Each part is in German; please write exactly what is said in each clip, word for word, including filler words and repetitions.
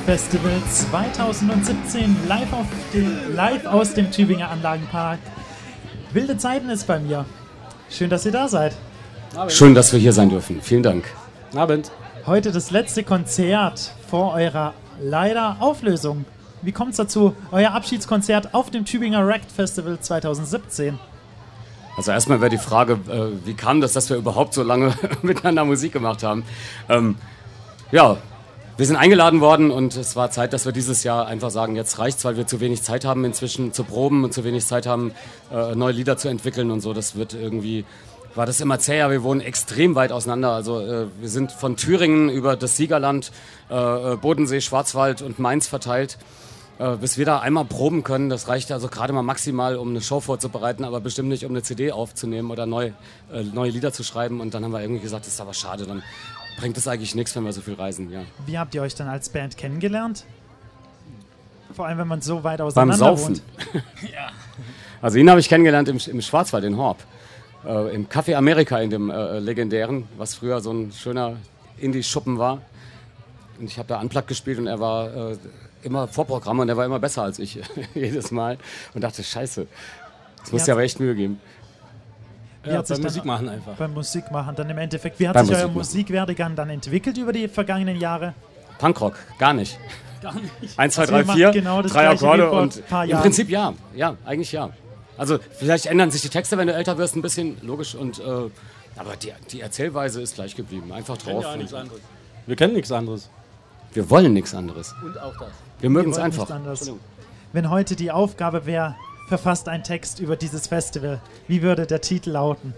Festival zweitausendsiebzehn live, auf den, live aus dem Tübinger Anlagenpark. Wilde Zeiten ist bei mir. Schön, dass ihr da seid. Abend. Schön, dass wir hier sein dürfen. Vielen Dank. Abend. Heute das letzte Konzert vor eurer leider Auflösung. Wie kommt es dazu? Euer Abschiedskonzert auf dem Tübinger Wrecked Festival zweitausendsiebzehn. Also erstmal wäre die Frage, äh, wie kam das, dass wir überhaupt so lange miteinander Musik gemacht haben? Ähm, ja, wir sind eingeladen worden und es war Zeit, dass wir dieses Jahr einfach sagen, jetzt reicht's, weil wir zu wenig Zeit haben inzwischen zu proben und zu wenig Zeit haben, äh, neue Lieder zu entwickeln und so. Das wird irgendwie, war das immer zäher. Wir wohnen extrem weit auseinander. Also äh, wir sind von Thüringen über das Siegerland, äh, Bodensee, Schwarzwald und Mainz verteilt. Bis wir da einmal proben können, das reicht also gerade mal maximal, um eine Show vorzubereiten, aber bestimmt nicht, um eine C D aufzunehmen oder neu, äh, neue Lieder zu schreiben. Und dann haben wir irgendwie gesagt, das ist aber schade, dann bringt es eigentlich nichts, wenn wir so viel reisen. Ja. Wie habt ihr euch dann als Band kennengelernt? Vor allem, wenn man so weit auseinander Beim Saufen. wohnt. Ja. Also ihn habe ich kennengelernt im, im Schwarzwald, in Horb. Äh, Im Café Amerika, in dem äh, legendären, was früher so ein schöner Indie-Schuppen war. Und ich habe da Unplugged gespielt und er war... Äh, immer Vorprogramm und der war immer besser als ich, jedes Mal. Und dachte, scheiße, das muss ja aber echt Mühe geben. Ja, beim Musik machen einfach. Beim Musik machen dann im Endeffekt. Wie hat beim sich Musik euer Musikwerdegang dann entwickelt über die vergangenen Jahre? Punkrock, gar nicht. Gar nicht. Eins, zwei, Also drei, ihr macht vier, genau das drei Gleiche Akkorde wie vor und ein paar im Jahren. Prinzip ja, ja, eigentlich ja. Also vielleicht ändern sich die Texte, wenn du älter wirst, ein bisschen, logisch. Und, äh, aber die, die Erzählweise ist gleich geblieben, einfach drauf. Ja, nichts anderes. Wir kennen nichts anderes. Wir wollen nichts anderes. Und auch das. Wir mögen Wir es wollen einfach. nicht anders. Wenn heute die Aufgabe wäre, verfasst einen Text über dieses Festival, wie würde der Titel lauten?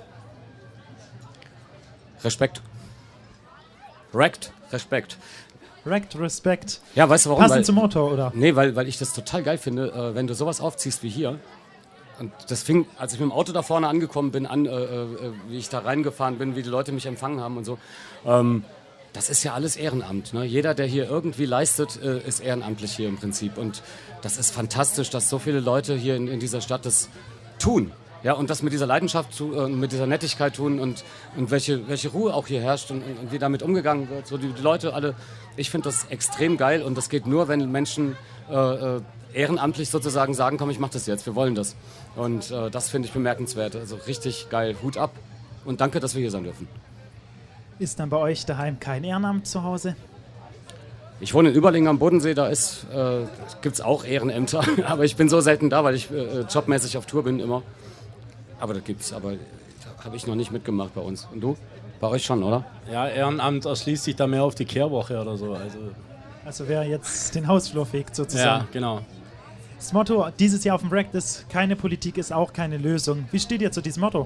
Respekt. Wrecked, Respekt. Wrecked, Respect. Ja, weißt du warum? Passend Weil, zum Motto, oder? Nee, weil, weil ich das total geil finde, äh, wenn du sowas aufziehst wie hier. Und das fing, als ich mit dem Auto da vorne angekommen bin, an, äh, äh, wie ich da reingefahren bin, wie die Leute mich empfangen haben und so. Ähm, Das ist ja alles Ehrenamt. Ne? Jeder, der hier irgendwie leistet, äh, ist ehrenamtlich hier im Prinzip. Und das ist fantastisch, dass so viele Leute hier in, in dieser Stadt das tun. Ja, und das mit dieser Leidenschaft, zu, äh, mit dieser Nettigkeit tun und, und welche, welche Ruhe auch hier herrscht und, und, und wie damit umgegangen wird. So die, die Leute alle, ich finde das extrem geil und das geht nur, wenn Menschen äh, äh, ehrenamtlich sozusagen sagen, komm, ich mach das jetzt, wir wollen das. Und äh, das finde ich bemerkenswert. Also richtig geil, Hut ab und danke, dass wir hier sein dürfen. Ist dann bei euch daheim kein Ehrenamt zu Hause? Ich wohne in Überlingen am Bodensee, da ist, äh, gibt es auch Ehrenämter, aber ich bin so selten da, weil ich äh, jobmäßig auf Tour bin immer. Aber das gibt's, aber da habe ich noch nicht mitgemacht bei uns. Und du? Bei euch schon, oder? Ja, Ehrenamt erschließt sich da mehr auf die Kehrwoche oder so. Also, Also wer jetzt den Hausflur fegt sozusagen. ja, genau. Das Motto dieses Jahr auf dem Wrecked ist, keine Politik ist auch keine Lösung. Wie steht ihr zu diesem Motto?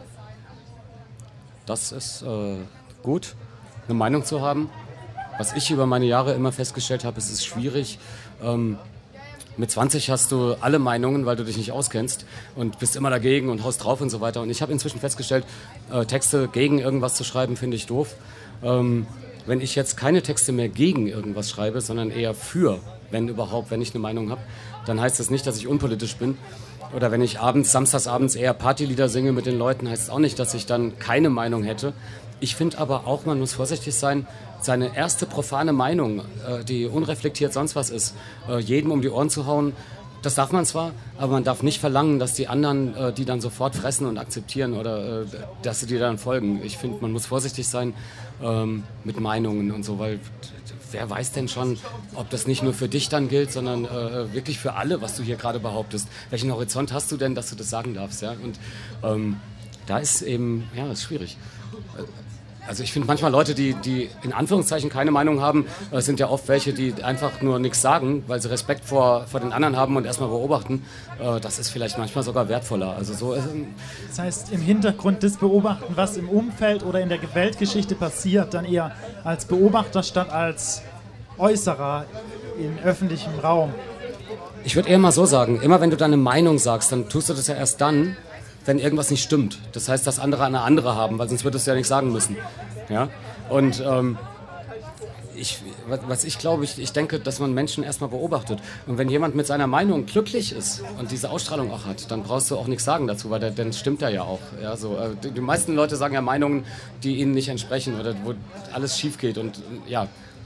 Das ist äh, gut, eine Meinung zu haben. Was ich über meine Jahre immer festgestellt habe, es ist schwierig. Ähm, mit zwanzig hast du alle Meinungen, weil du dich nicht auskennst und bist immer dagegen und haust drauf und so weiter. Und ich habe inzwischen festgestellt, äh, Texte gegen irgendwas zu schreiben, finde ich doof. Ähm, wenn ich jetzt keine Texte mehr gegen irgendwas schreibe, sondern eher für, wenn überhaupt, wenn ich eine Meinung habe, dann heißt das nicht, dass ich unpolitisch bin. Oder wenn ich abends, samstagsabends eher Partylieder singe mit den Leuten, heißt es auch nicht, dass ich dann keine Meinung hätte. Ich finde aber auch, man muss vorsichtig sein, seine erste profane Meinung, äh, die unreflektiert sonst was ist, äh, jedem um die Ohren zu hauen, das darf man zwar, aber man darf nicht verlangen, dass die anderen äh, die dann sofort fressen und akzeptieren oder äh, dass sie dir dann folgen. Ich finde, man muss vorsichtig sein ähm, mit Meinungen und so, weil wer weiß denn schon, ob das nicht nur für dich dann gilt, sondern äh, wirklich für alle, was du hier gerade behauptest. Welchen Horizont hast du denn, dass du das sagen darfst? Ja? Und ähm, da ist eben, ja, ist schwierig. Also ich finde manchmal Leute, die, die in Anführungszeichen keine Meinung haben, äh, sind ja oft welche, die einfach nur nichts sagen, weil sie Respekt vor, vor den anderen haben und erstmal beobachten. Äh, das ist vielleicht manchmal sogar wertvoller. Also so, äh, Das heißt, im Hintergrund das Beobachten, was im Umfeld oder in der Weltgeschichte passiert, dann eher als Beobachter statt als Äußerer im öffentlichen Raum. ich würde eher mal so sagen, immer wenn du deine Meinung sagst, dann tust du das ja erst dann, wenn irgendwas nicht stimmt. Das heißt, dass andere eine andere haben, weil sonst würdest du ja nicht sagen müssen. Ja? Und ähm, ich, was ich glaube, ich, ich denke, dass man Menschen erstmal beobachtet. Und wenn jemand mit seiner Meinung glücklich ist und diese Ausstrahlung auch hat, dann brauchst du auch nichts sagen dazu, weil der, dann stimmt er ja auch. Ja, so, äh, die, die meisten Leute sagen ja Meinungen, die ihnen nicht entsprechen oder wo alles schief geht. Und ja,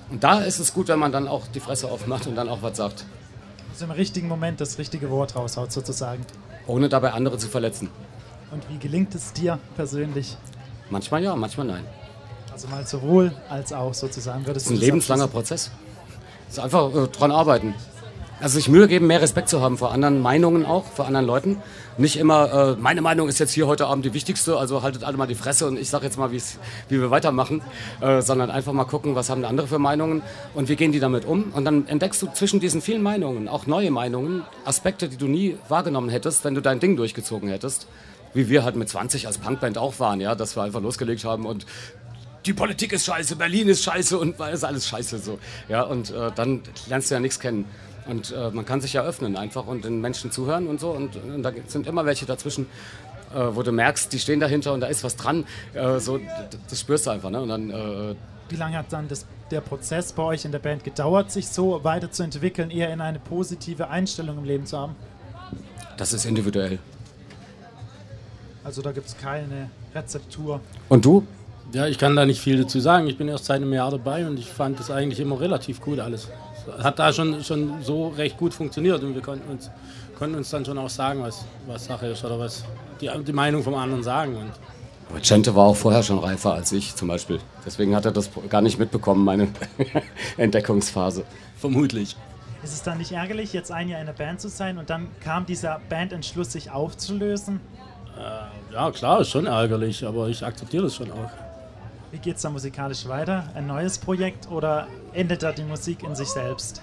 Und da ist es gut, wenn man dann auch die Fresse aufmacht und dann auch was sagt. Also im richtigen Moment das richtige Wort raushaut sozusagen. Ohne dabei andere zu verletzen. Und wie gelingt es dir persönlich? Manchmal ja, manchmal nein. Also mal sowohl als auch sozusagen. Das ist ein lebenslanger Prozess. Das ist einfach äh, dran arbeiten. Also sich Mühe geben, mehr Respekt zu haben vor anderen Meinungen auch, vor anderen Leuten. Nicht immer, äh, meine Meinung ist jetzt hier heute Abend die wichtigste, also haltet alle mal die Fresse und ich sage jetzt mal, wie wir weitermachen. Äh, sondern einfach mal gucken, was haben andere für Meinungen und wie gehen die damit um. Und dann entdeckst du zwischen diesen vielen Meinungen auch neue Meinungen, Aspekte, die du nie wahrgenommen hättest, wenn du dein Ding durchgezogen hättest. Wie wir halt mit zwanzig als Punkband auch waren, ja, dass wir einfach losgelegt haben und die Politik ist scheiße, Berlin ist scheiße und ist alles scheiße so. Ja, und äh, dann lernst du ja nichts kennen. Und äh, man kann sich ja öffnen einfach und den Menschen zuhören und so. Und, und da sind immer welche dazwischen, äh, wo du merkst, die stehen dahinter und da ist was dran. Äh, so, das spürst du einfach. Ne? Und dann, äh, Wie lange hat dann das, der Prozess bei euch in der Band gedauert, sich so weiterzuentwickeln, eher in eine positive Einstellung im Leben zu haben? Das ist individuell. Also da gibt es keine Rezeptur. Und du? Ja, ich kann da nicht viel dazu sagen. Ich bin erst seit einem Jahr dabei und ich fand das eigentlich immer relativ gut alles. Hat da schon, schon so recht gut funktioniert und wir konnten uns, konnten uns dann schon auch sagen, was, was Sache ist oder was die, die Meinung vom anderen sagen. Und aber Cente war auch vorher schon reifer als ich zum Beispiel. Deswegen hat er das gar nicht mitbekommen, meine Entdeckungsphase. Vermutlich. Ist es dann nicht ärgerlich, jetzt ein Jahr in der Band zu sein und dann kam dieser Bandentschluss, sich aufzulösen? Äh, ja, klar, ist schon ärgerlich, aber ich akzeptiere das schon auch. Wie geht es da musikalisch weiter? Ein neues Projekt oder endet da die Musik in sich selbst?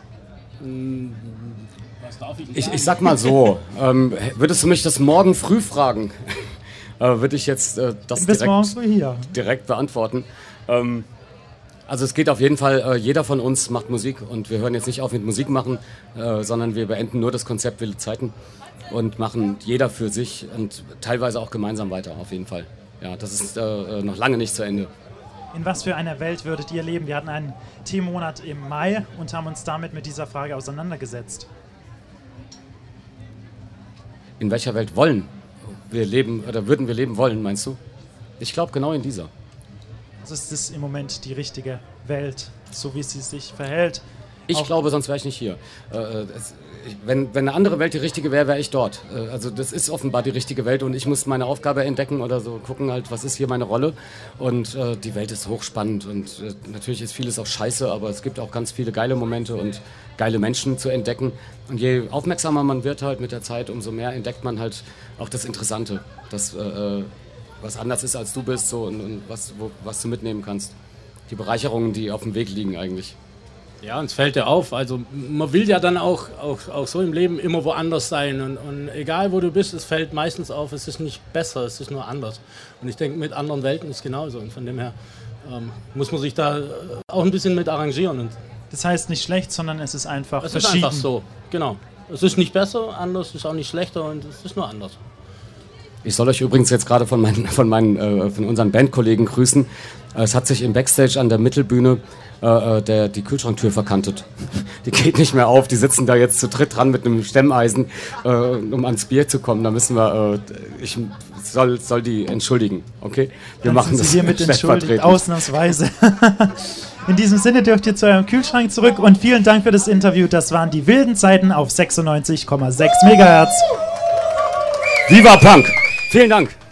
Was darf ich Ich, ich sag mal so, ähm, würdest du mich das morgen früh fragen, äh, würde ich jetzt äh, das Bis morgen direkt, früh hier. direkt beantworten. Ähm, also es geht auf jeden Fall, äh, jeder von uns macht Musik und wir hören jetzt nicht auf mit Musik machen, äh, sondern wir beenden nur das Konzept Wilde Zeiten und machen jeder für sich und teilweise auch gemeinsam weiter, auf jeden Fall. Ja, das ist äh, noch lange nicht zu Ende. In was für einer Welt würdet ihr leben? Wir hatten einen Themenmonat im Mai und haben uns damit mit dieser Frage auseinandergesetzt. In welcher Welt wollen wir leben oder würden wir leben wollen, meinst du? Ich glaube genau in dieser. Also ist das im Moment die richtige Welt, so wie sie sich verhält? Ich Auch glaube, sonst wäre ich nicht hier. Äh, es, ich, wenn, wenn eine andere Welt die richtige wäre, wäre ich dort. Äh, also das ist offenbar die richtige Welt und ich muss meine Aufgabe entdecken oder so gucken halt, was ist hier meine Rolle. Und äh, die Welt ist hochspannend und äh, natürlich ist vieles auch scheiße, aber es gibt auch ganz viele geile Momente und geile Menschen zu entdecken. Und je aufmerksamer man wird halt mit der Zeit, umso mehr entdeckt man halt auch das Interessante, das äh, was anders ist als du bist so und, und was, wo, was du mitnehmen kannst. Die Bereicherungen, die auf dem Weg liegen eigentlich. Ja, uns fällt ja auf, also man will ja dann auch, auch, auch so im Leben immer woanders sein und, und egal wo du bist, es fällt meistens auf, es ist nicht besser, es ist nur anders. Und ich denke, mit anderen Welten ist es genauso und von dem her ähm, muss man sich da auch ein bisschen mit arrangieren. Und das heißt nicht schlecht, sondern es ist einfach es verschieden. ist einfach so, genau. Es ist nicht besser, anders, es ist auch nicht schlechter und es ist nur anders. Ich soll euch übrigens jetzt gerade von meinen, von meinen, äh, von unseren Bandkollegen grüßen. Äh, es hat sich im Backstage an der Mittelbühne äh, der, die Kühlschranktür verkantet. Die geht nicht mehr auf. Die sitzen da jetzt zu dritt dran mit einem Stemmeisen, äh, um ans Bier zu kommen. Da müssen wir, äh, ich soll, soll die entschuldigen, okay? Wir Dann machen sind das Sie hiermit entschuldigt, stellvertretend. ausnahmsweise. In diesem Sinne dürft ihr zu eurem Kühlschrank zurück und vielen Dank für das Interview. Das waren die wilden Zeiten auf sechsundneunzig Komma sechs Megahertz. Viva Punk! Vielen Dank!